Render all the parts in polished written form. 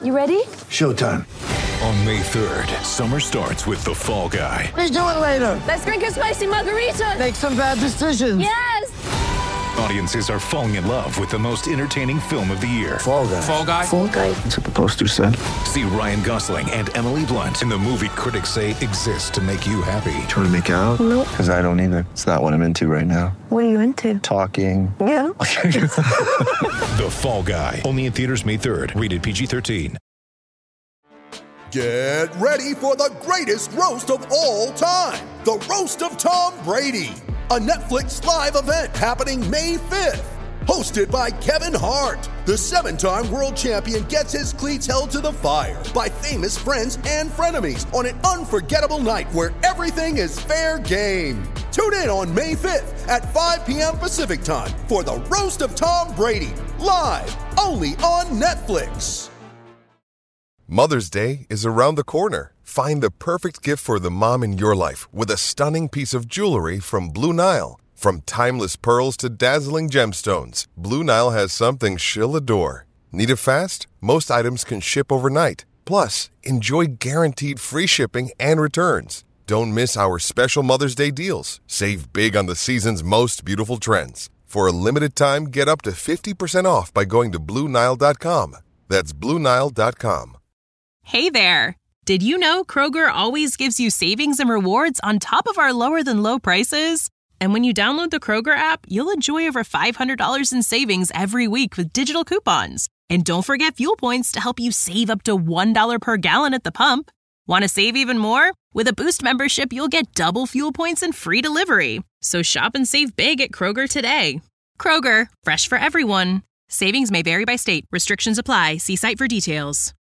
You ready? Showtime. On May 3rd, summer starts with The Fall Guy. Let's do it later. Let's drink a spicy margarita. Make some bad decisions. Yes! Audiences are falling in love with the most entertaining film of the year. Fall Guy. Fall Guy? Fall Guy. That's what the poster said. See Ryan Gosling and Emily Blunt in the movie critics say exists to make you happy. Trying to make it out? Nope. Because I don't either. It's not what I'm into right now. What are you into? Talking. Yeah. The Fall Guy. Only in theaters May 3rd. Rated PG-13. Get ready for the greatest roast of all time. The Roast of Tom Brady. A Netflix live event happening May 5th. Hosted by Kevin Hart. The 7-time world champion gets his cleats held to the fire by famous friends and frenemies on an unforgettable night where everything is fair game. Tune in on May 5th at 5 p.m. Pacific time for the Roast of Tom Brady. Live only on Netflix. Mother's Day is around the corner. Find the perfect gift for the mom in your life with a stunning piece of jewelry from Blue Nile. From timeless pearls to dazzling gemstones, Blue Nile has something she'll adore. Need it fast? Most items can ship overnight. Plus, enjoy guaranteed free shipping and returns. Don't miss our special Mother's Day deals. Save big on the season's most beautiful trends. For a limited time, get up to 50% off by going to BlueNile.com. That's BlueNile.com. Hey there! Did you know Kroger always gives you savings and rewards on top of our lower-than-low prices? And when you download the Kroger app, you'll enjoy over $500 in savings every week with digital coupons. And don't forget fuel points to help you save up to $1 per gallon at the pump. Want to save even more? With a Boost membership, you'll get double fuel points and free delivery. So shop and save big at Kroger today. Kroger, fresh for everyone. Savings may vary by state. Restrictions apply. See site for details.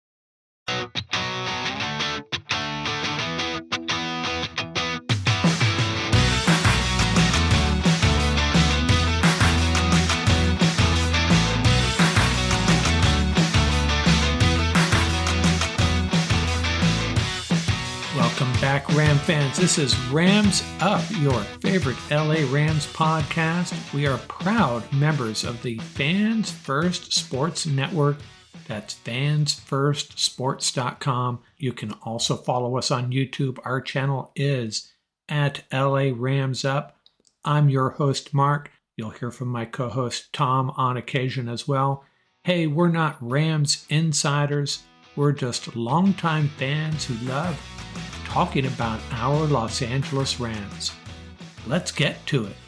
Welcome back, Ram fans. This is Rams Up, your favorite LA Rams podcast. We are proud members of the Fans First Sports Network. That's fansfirstsports.com. You can also follow us on YouTube. Our channel is at LA Rams Up. I'm your host, Mark. You'll hear from my co-host, Tom, on occasion as well. Hey, we're not Rams insiders. We're just longtime fans who love talking about our Los Angeles Rams. Let's get to it.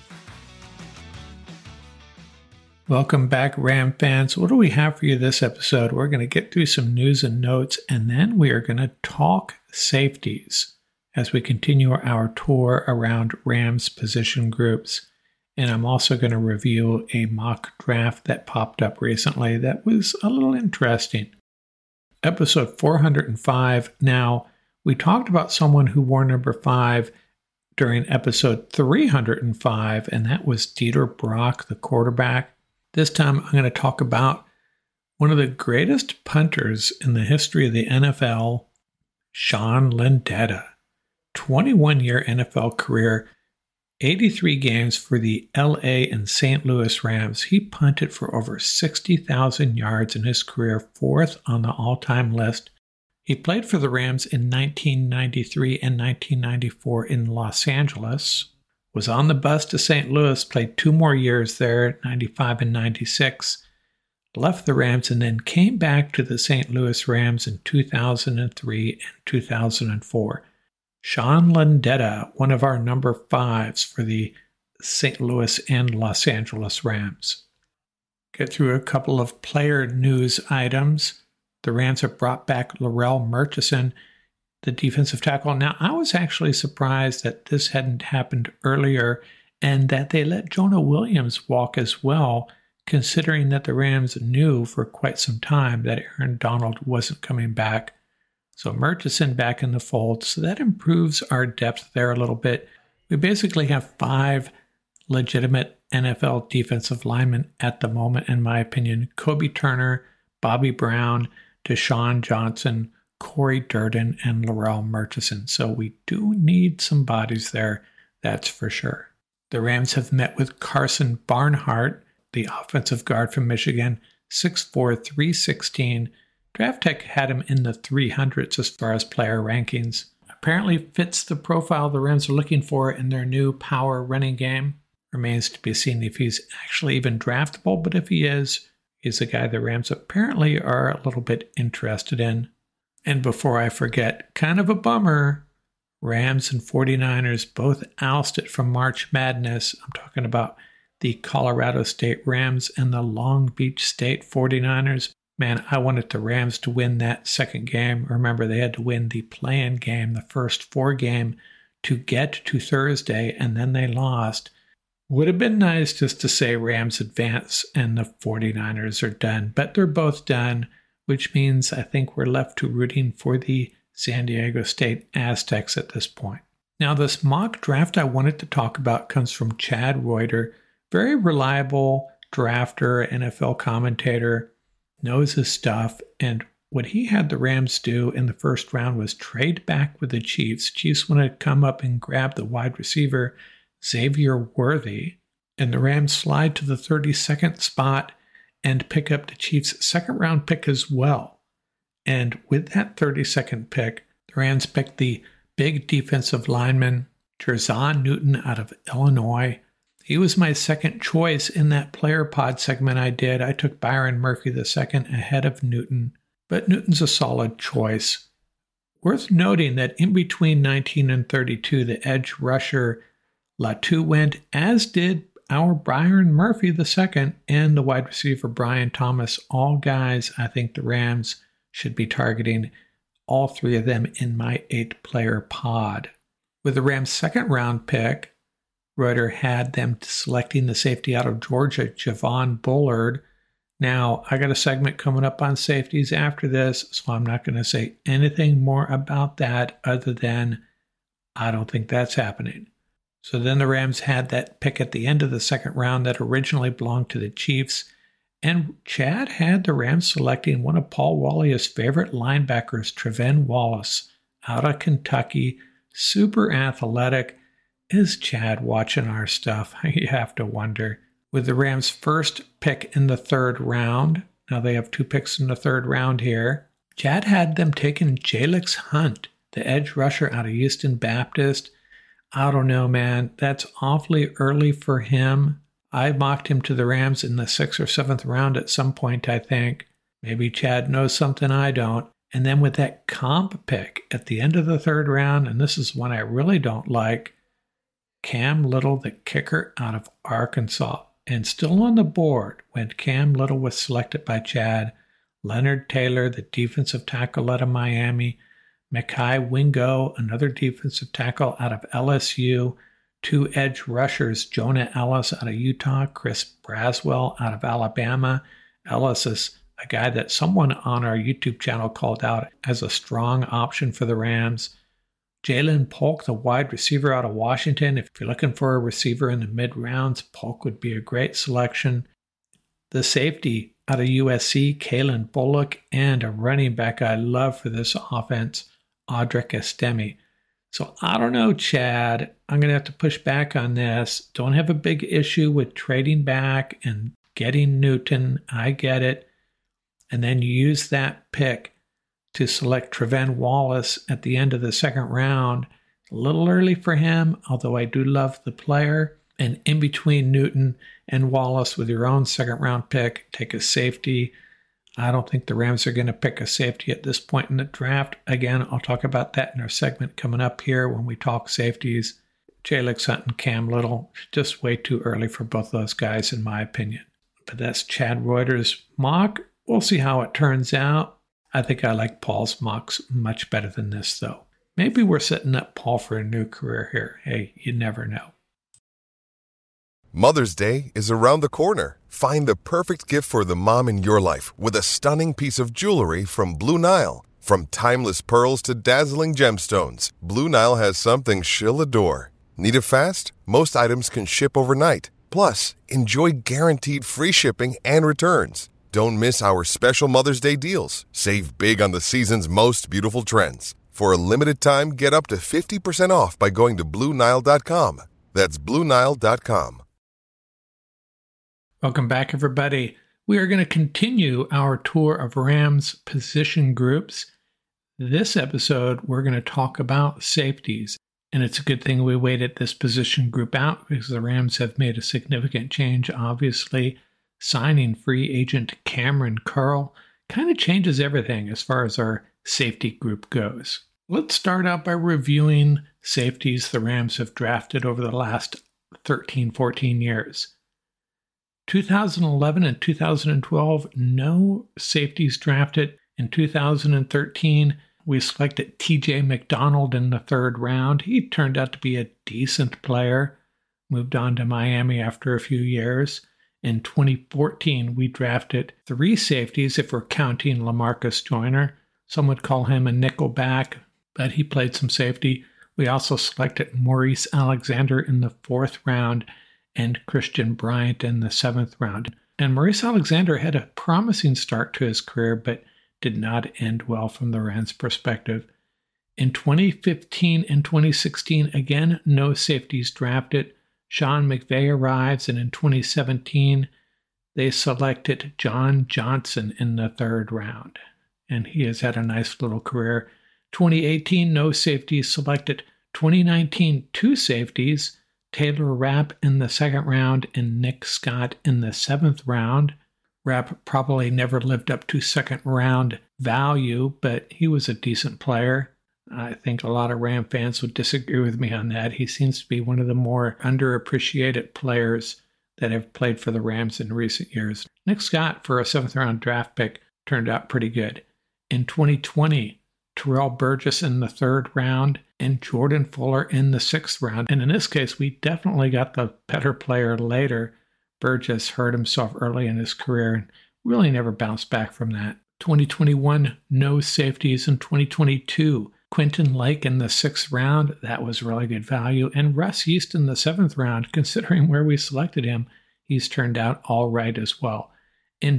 Welcome back, Ram fans. What do we have for you this episode? We're going to get through some news and notes, and then we are going to talk safeties as we continue our tour around Rams position groups. And I'm also going to review a mock draft that popped up recently that was a little interesting. Episode 405. Now, we talked about someone who wore number 5 during episode 305, and that was Dieter Brock, the quarterback. This time, I'm going to talk about one of the greatest punters in the history of the NFL, Sean Landeta. 21-year NFL career, 83 games for the LA and St. Louis Rams. He punted for over 60,000 yards in his career, 4th on the all-time list. He played for the Rams in 1993 and 1994 in Los Angeles, was on the bus to St. Louis, played 2 more years there, 95 and 96, left the Rams, and then came back to the St. Louis Rams in 2003 and 2004. Sean Landeta, one of our number 5s for the St. Louis and Los Angeles Rams. Get through a couple of player news items. The Rams have brought back Larrell Murchison, the defensive tackle. Now, I was actually surprised that this hadn't happened earlier and that they let Jonah Williams walk as well, considering that the Rams knew for quite some time that Aaron Donald wasn't coming back. So Murchison back in the fold, so that improves our depth there a little bit. We basically have 5 legitimate NFL defensive linemen at the moment, in my opinion. Kobe Turner, Bobby Brown, Deshaun Johnson, Corey Durden, and Larrell Murchison. So we do need some bodies there, that's for sure. The Rams have met with Carson Barnhart, the offensive guard from Michigan, 6'4", 316, Draft Tech had him in the 300s as far as player rankings. Apparently fits the profile the Rams are looking for in their new power running game. Remains to be seen if he's actually even draftable, but if he is, he's a guy the Rams apparently are a little bit interested in. And before I forget, kind of a bummer, Rams and 49ers both ousted from March Madness. I'm talking about the Colorado State Rams and the Long Beach State 49ers. Man, I wanted the Rams to win that second game. Remember, they had to win the play-in game, the first 4 game, to get to Thursday, and then they lost. Would have been nice just to say Rams advance and the 49ers are done, but they're both done, which means I think we're left to rooting for the San Diego State Aztecs at this point. Now, this mock draft I wanted to talk about comes from Chad Reuter, very reliable drafter, NFL commentator, knows his stuff, and what he had the Rams do in the first round was trade back with the Chiefs. Chiefs wanted to come up and grab the wide receiver, Xavier Worthy, and the Rams slide to the 32nd spot and pick up the Chiefs' second round pick as well. And with that 32nd pick, the Rams picked the big defensive lineman, Jerzon Newton out of Illinois. He was my second choice in that player pod segment I did. I took Byron Murphy II ahead of Newton, but Newton's a solid choice. Worth noting that in between 19 and 32, the edge rusher Latu went, as did our Byron Murphy II and the wide receiver Brian Thomas, all guys I think the Rams should be targeting, all 3 of them in my 8-player pod. With the Rams' second round pick, Reuter had them selecting the safety out of Georgia, Javon Bullard. Now, I got a segment coming up on safeties after this, so I'm not going to say anything more about that other than I don't think that's happening. So then the Rams had that pick at the end of the second round that originally belonged to the Chiefs, and Chad had the Rams selecting one of Paul Walley's favorite linebackers, Trevin Wallace, out of Kentucky, super athletic. Is Chad watching our stuff? You have to wonder. With the Rams' first pick in the 3rd round, now they have 2 picks in the 3rd round here, Chad had them taking Jalix Hunt, the edge rusher out of Houston Baptist. I don't know, man. That's awfully early for him. I mocked him to the Rams in the 6th or 7th round at some point, I think. Maybe Chad knows something I don't. And then with that comp pick at the end of the 3rd round, and this is one I really don't like, Cam Little, the kicker out of Arkansas. And still on the board when Cam Little was selected by Chad, Leonard Taylor, the defensive tackle out of Miami, Mekhi Wingo, another defensive tackle out of LSU, 2 edge rushers, Jonah Ellis out of Utah, Chris Braswell out of Alabama. Ellis is a guy that someone on our YouTube channel called out as a strong option for the Rams. Jalen Polk, the wide receiver out of Washington. If you're looking for a receiver in the mid-rounds, Polk would be a great selection. The safety out of USC, Kalen Bullock, and a running back I love for this offense, Audric Estime. So I don't know, Chad. I'm going to have to push back on this. Don't have a big issue with trading back and getting Newton. I get it. And then you use that pick to select Trevin Wallace at the end of the 2nd round. A little early for him, although I do love the player. And in between Newton and Wallace with your own 2nd round pick, take a safety. I don't think the Rams are going to pick a safety at this point in the draft. Again, I'll talk about that in our segment coming up here when we talk safeties. Jalix Hunt and Cam Little, just way too early for both those guys in my opinion. But that's Chad Reuter's mock. We'll see how it turns out. I think I like Paul's mocks much better than this, though. Maybe we're setting up Paul for a new career here. Hey, you never know. Mother's Day is around the corner. Find the perfect gift for the mom in your life with a stunning piece of jewelry from Blue Nile. From timeless pearls to dazzling gemstones, Blue Nile has something she'll adore. Need it fast? Most items can ship overnight. Plus, enjoy guaranteed free shipping and returns. Don't miss our special Mother's Day deals. Save big on the season's most beautiful trends. For a limited time, get up to 50% off by going to BlueNile.com. That's BlueNile.com. Welcome back, everybody. We are going to continue our tour of Rams position groups. This episode, we're going to talk about safeties. And it's a good thing we waited this position group out because the Rams have made a significant change, obviously. Signing free agent Cameron Curl kind of changes everything as far as our safety group goes. Let's start out by reviewing safeties the Rams have drafted over the last 13, 14 years. 2011 and 2012, no safeties drafted. In 2013, we selected T.J. McDonald in the 3rd round. He turned out to be a decent player, moved on to Miami after a few years. In 2014, we drafted 3 safeties if we're counting LaMarcus Joyner. Some would call him a nickelback, but he played some safety. We also selected Maurice Alexander in the 4th round and Christian Bryant in the 7th round. And Maurice Alexander had a promising start to his career, but did not end well from the Rams' perspective. In 2015 and 2016, again, no safeties drafted. Sean McVay arrives, and in 2017, they selected John Johnson in the 3rd round. And he has had a nice little career. 2018, no safeties selected. 2019, 2 safeties. Taylor Rapp in the 2nd round and Nick Scott in the 7th round. Rapp probably never lived up to 2nd round value, but he was a decent player. I think a lot of Ram fans would disagree with me on that. He seems to be one of the more underappreciated players that have played for the Rams in recent years. Nick Scott, for a 7th round draft pick, turned out pretty good. In 2020, Terrell Burgess in the 3rd round and Jordan Fuller in the 6th round. And in this case, we definitely got the better player later. Burgess hurt himself early in his career and really never bounced back from that. 2021, no safeties. In 2022, Quentin Lake in the 6th round. That was really good value. And Russ Yeast in the 7th round. Considering where we selected him, he's turned out all right as well. In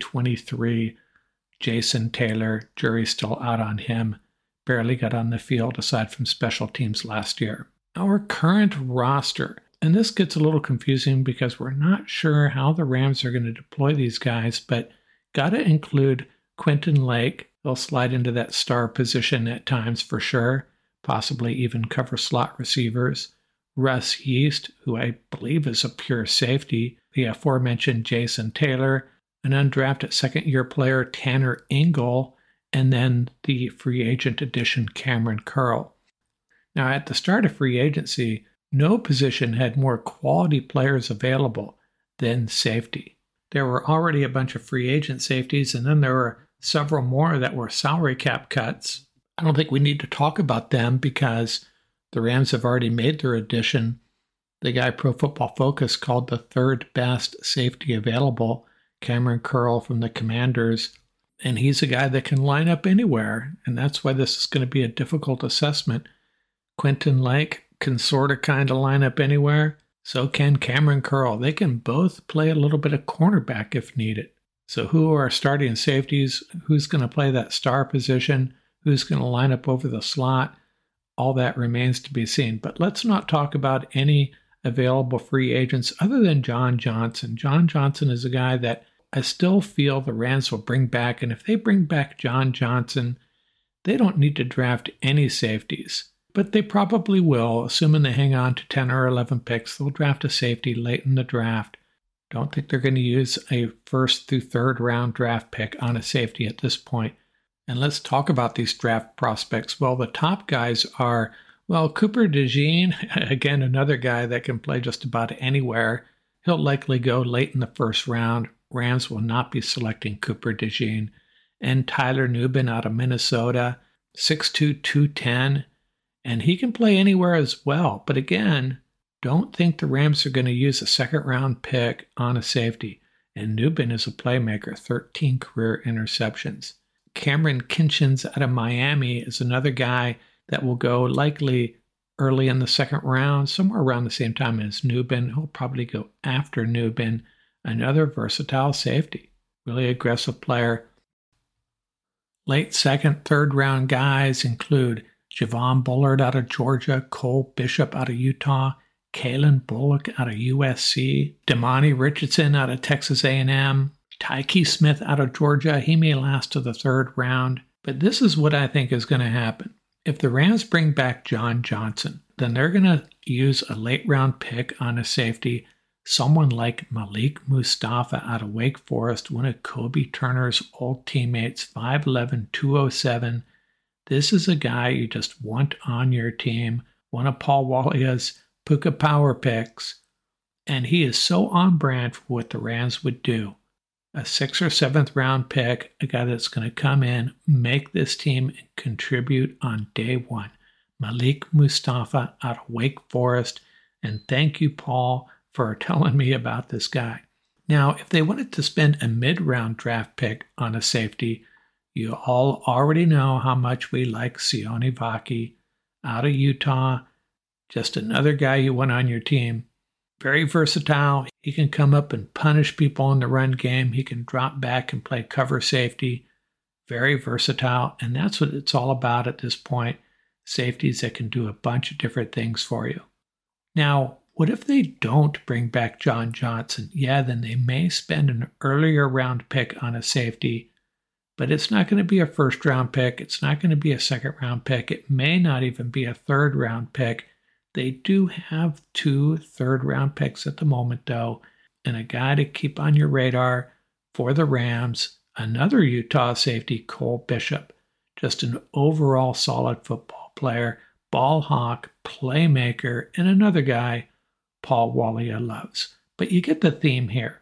2023, Jason Taylor, jury's still out on him. Barely got on the field aside from special teams last year. Our current roster, and this gets a little confusing because we're not sure how the Rams are going to deploy these guys, but got to include Quentin Lake. They'll slide into that star position at times for sure, possibly even cover slot receivers. Russ Yeast, who I believe is a pure safety. The aforementioned Jason Taylor, an undrafted 2nd-year player, Tanner Ingle, and then the free agent addition, Cameron Curl. Now, at the start of free agency, no position had more quality players available than safety. There were already a bunch of free agent safeties, and then there were several more that were salary cap cuts. I don't think we need to talk about them because the Rams have already made their addition. The guy Pro Football Focus called the 3rd best safety available, Cameron Curl from the Commanders, and he's a guy that can line up anywhere, and that's why this is going to be a difficult assessment. Quentin Lake can sort of kind of line up anywhere. So can Cameron Curl. They can both play a little bit of cornerback if needed. So who are starting safeties? Who's going to play that star position? Who's going to line up over the slot? All that remains to be seen. But let's not talk about any available free agents other than John Johnson. John Johnson is a guy that I still feel the Rams will bring back. And if they bring back John Johnson, they don't need to draft any safeties. But they probably will, assuming they hang on to 10 or 11 picks. They'll draft a safety late in the draft. Don't think they're going to use a 1st through 3rd round draft pick on a safety at this point. And let's talk about these draft prospects. Well, the top guys are, Cooper DeJean, again, another guy that can play just about anywhere. He'll likely go late in the 1st round. Rams will not be selecting Cooper DeJean. And Tyler Nubin out of Minnesota, 6'2", 210. And he can play anywhere as well. But again, don't think the Rams are going to use a 2nd round pick on a safety. And Nubin is a playmaker, 13 career interceptions. Cameron Kinchins out of Miami is another guy that will go likely early in the 2nd round, somewhere around the same time as Nubin. He'll probably go after Nubin, another versatile safety, really aggressive player. Late 2nd, 3rd round guys include Javon Bullard out of Georgia, Cole Bishop out of Utah, Kalen Bullock out of USC, Damani Richardson out of Texas A&M, Tyke Smith out of Georgia, he may last to the third round, but this is what I think is going to happen. If the Rams bring back John Johnson, then they're going to use a late round pick on a safety, someone like Malik Mustafa out of Wake Forest, one of Kobe Turner's old teammates, 5'11", 207. This is a guy you just want on your team, one of Paul Walia's Puka Power picks, and he is so on brand for what the Rams would do. A 6th or 7th round pick, a guy that's going to come in, make this team and contribute on day one. Malik Mustafa out of Wake Forest, and thank you, Paul, for telling me about this guy. Now, if they wanted to spend a mid-round draft pick on a safety, you all already know how much we like Sione Vaki out of Utah. Just another guy you want on your team. Very versatile. He can come up and punish people in the run game. He can drop back and play cover safety. Very versatile. And that's what it's all about at this point. Safeties that can do a bunch of different things for you. Now, what if they don't bring back John Johnson? Yeah, then they may spend an earlier round pick on a safety, but it's not going to be a first round pick. It's not going to be a second round pick. It may not even be a third round pick. They do have 2 third-round picks at the moment, though, and a guy to keep on your radar for the Rams, another Utah safety, Cole Bishop, just an overall solid football player, ball hawk, playmaker, and another guy Paul Walia loves. But you get the theme here.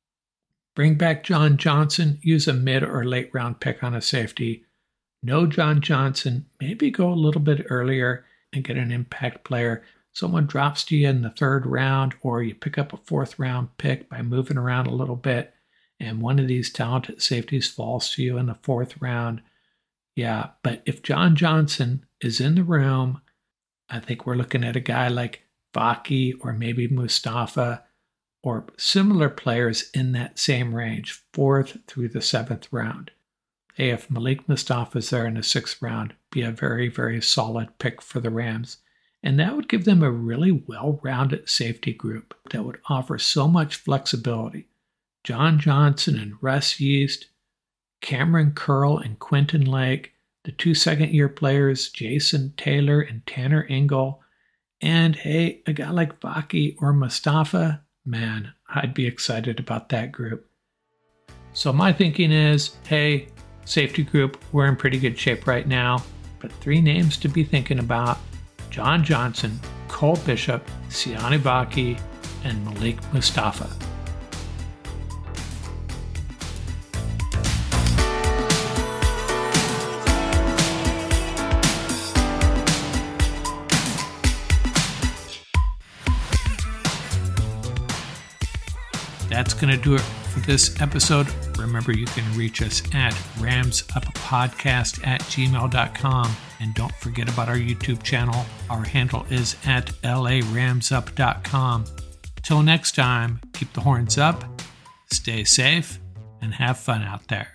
Bring back John Johnson, use a mid or late round pick on a safety. No John Johnson, maybe go a little bit earlier and get an impact player. Someone drops to you in the 3rd round, or you pick up a 4th round pick by moving around a little bit, and one of these talented safeties falls to you in the 4th round. Yeah, but if John Johnson is in the room, I think we're looking at a guy like Vaki or maybe Mustafa or similar players in that same range, 4th through the 7th round. Hey, if Malik Mustafa is there in the 6th round, be a very, very solid pick for the Rams. And that would give them a really well-rounded safety group that would offer so much flexibility. John Johnson and Russ Yeast, Cameron Curl and Quentin Lake, the 2 second-year players, Jason Taylor and Tanner Engel, and hey, a guy like Vaki or Mustafa, man, I'd be excited about that group. So my thinking is, hey, safety group, we're in pretty good shape right now, but 3 names to be thinking about: John Johnson, Cole Bishop, Sione Vaki, and Malik Mustafa. That's going to do it for this episode. Remember, you can reach us at ramsuppodcast@gmail.com. And don't forget about our YouTube channel. Our handle is at laramsup.com. Till next time, keep the horns up, stay safe, and have fun out there.